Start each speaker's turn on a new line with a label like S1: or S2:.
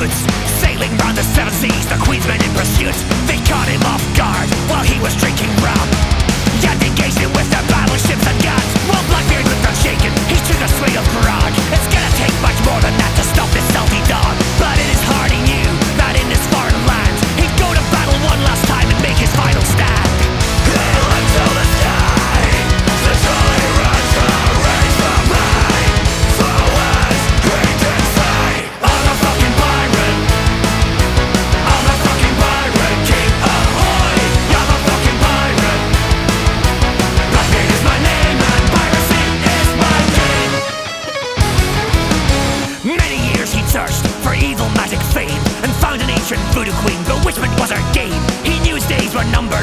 S1: boots. Sailing round the seven seas, the Queensmen in pursuit. They caught him off guard while he was drinking rum, and engaged him with their battleships and guns. While Blackbeard was unshaken, he took a swig of grog. It's gonna take much more than that to stop this salty dog, but in his heart he knew that in this foreign land he'd go to battle one last time and make his final stand. Hail until the sky, the jolly runs to raise the pride. For words he can say, I'm a fucking pirate, I'm a fucking pirate, king ahoy, I'm a fucking pirate. Blackbeard is my name and piracy is my game. Many years he searched for evil magic fame and found an ancient voodoo queen. Bewitchment was her game. He knew his days were numbered